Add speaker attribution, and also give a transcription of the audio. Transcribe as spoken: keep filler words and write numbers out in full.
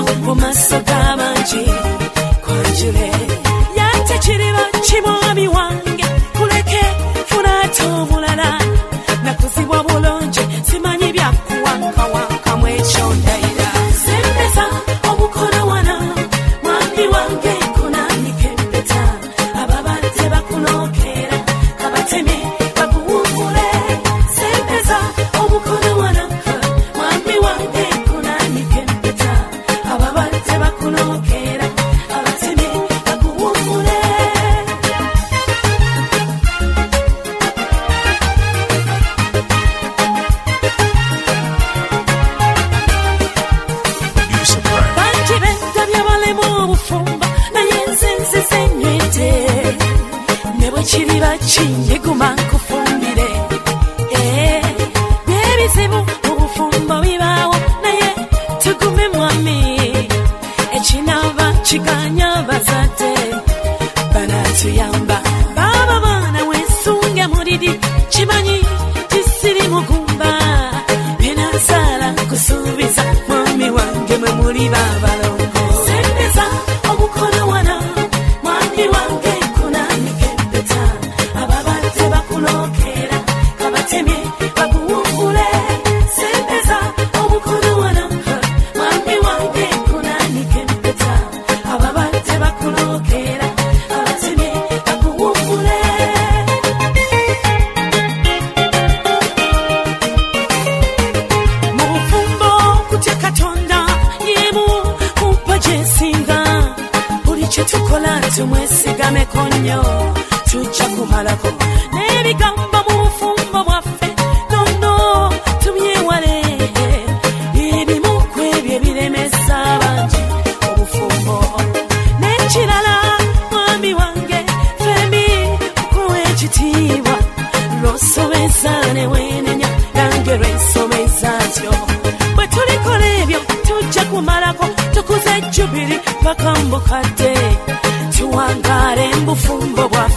Speaker 1: mumaso g'abangi kwanjule yatekiriba kimwami wange kuleke funato mulala nakuzibwa bulungi simanyi byakuwankawanka mwekyondayira sembeza omukono wana mwami wange kunanike empeta ababadde bakunokera kabateme bakuwumbule sembeza omukono wana mwami wange kunanike empeta ababadde bakunokera abateme bakuwumbule bangi bendabya balemu obufumba naye nze nzize nywete ne bwe kiriba kinyiguma nkufumbire n'ebizibu obufumba bibaawo naye tugume mwami ekinaba kiganya bazadde banatuyamba baba baana weesunge muliri kimanyi kisiri mugumba benazaala kusuubiza mwami wange mwe muli babalongo sembeza omukono wana mwami wange kunanike empeta ababadde bakunokera kabatemye bakuwumbule sembeza omukono wana mwami wange kunanike empeta ababadde bakunokera abatemye bakuwumbule mu bufumbo kutya katonda yemu kumpa gyensinga buli kye tukola tumwesigameko nnyo tujja kumalako n'ebigambo mu bufumbo bwaffe nono tumyewale ebimu ku ebyo ebiremesa bangi obufumbo n'ekirala mwami wange femi kuwa ekitiibwa lw'osobeza ne weenenya nange lwensomeza ntyo bwe tulikola ebyo tujja kumalako tukuze jubiri paka mbukadde tuwangaale mu bufumbo bwaffe